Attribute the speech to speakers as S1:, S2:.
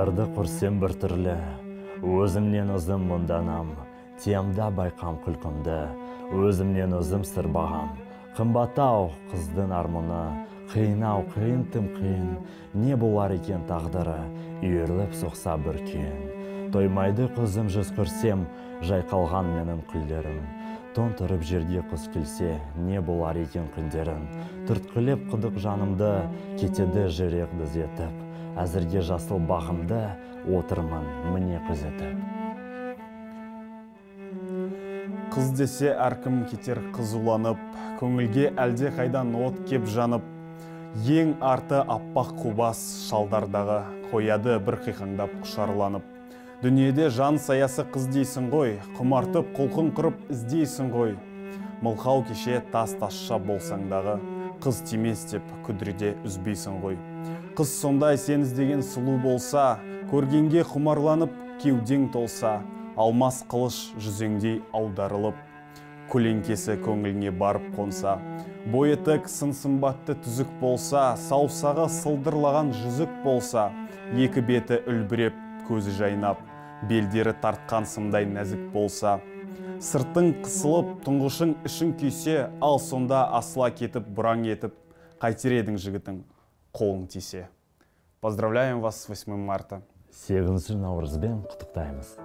S1: Шалдарды құрсем бір түрлі, өзімнен өзім мұнданам, темда байқам күлкімді, өзімнен өзім сыр бағам. Қымбаттау қыздың армыны, қиынау қиын тым қиын, не болар екен тағдыры, үйірліп соқса бір күйін. Тоймайды қызым жүз көрсем, жайқалған менің күлдерім. Тон тұрып жерге құс келсе, не болар екен күндерім. Түрткілеп құдық жанымды, кетеді жүрек дүзетіп. Әзірге жасыл бағымды, отырмын міне күзетіп.
S2: Қыз десе әркім кетер қызуланып, көңілге әлде қайдан от кеп жанып. Ең арты аппақ қубас шалдардағы, қояды бір қиқаңдап құшарланып. Дүниеде жан саясы қыз дейсің ғой, құмартып құлқын құрып іздейсің ғой. Мылқау кеше тас-тасша болсаңдағы, қыз тимес деп күдірде үзбейсің ғой. Қыз сондай сен іздеген сұлу болса, көргенге құмарланып кеудең толса, алмас қылыш жүзеңдей аударылып, көлеңкесі көңіліне барып қонса, бойы тік сын сымбатты түзік болса, саусағы сылдырлаған жүзік болса, екі беті үлбіреп көзі жайнап, белдері тартқан сымдай нәзік болса, сыртың қысылып, тұңғышың ішің күйсе, ал сонда асыла кетіп, бұраң етіп, қайтер едің жігітің, қолың тисе. Поздравляем вас с 8 марта.
S1: 8 наурызбен құттықтаймыз.